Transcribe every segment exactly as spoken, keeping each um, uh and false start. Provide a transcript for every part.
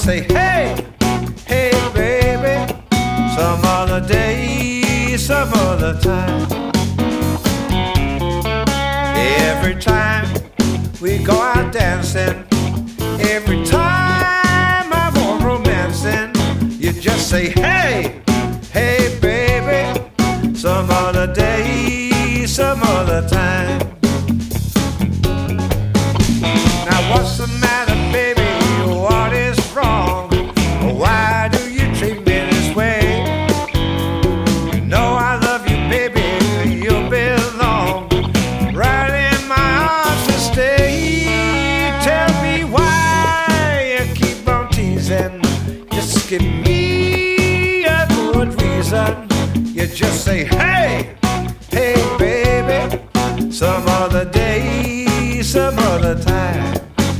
just say, hey, hey, baby, some other day, some other time. Every time we go out dancing, every time I want romancing, you just say, hey, hey, baby, some other day, some other time. Now what's the matter, baby? What is wrong? Why do you treat me this way? You know I love you, baby. You belong right in my arms to stay. Tell me why you keep on teasing. Just give me a good reason. You just say, hey, hey, baby, some other day, some other time.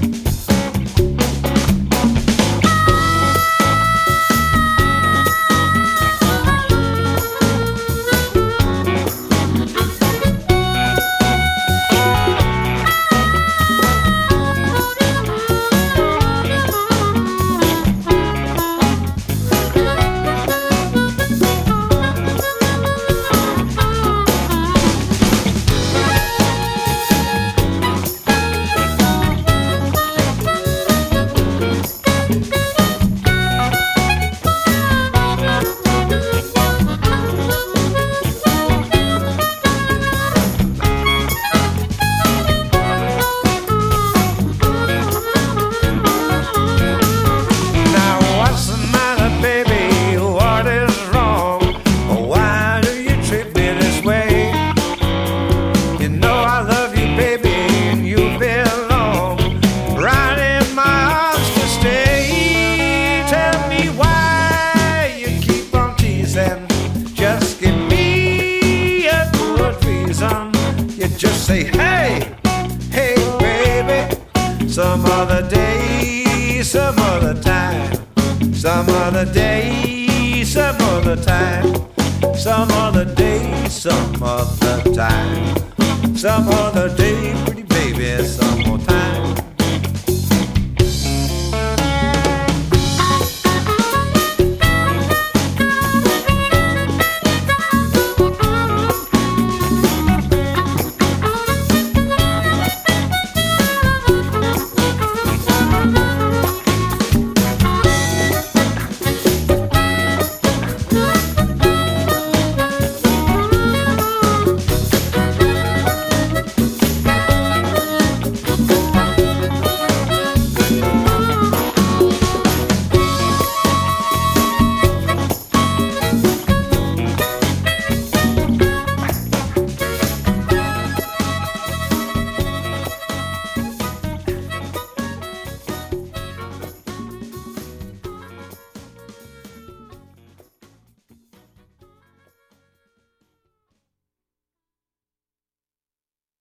Just say, hey, hey, baby, some other day, some other time, some other day, some other time, some other day, some other time, some other day, pretty baby, some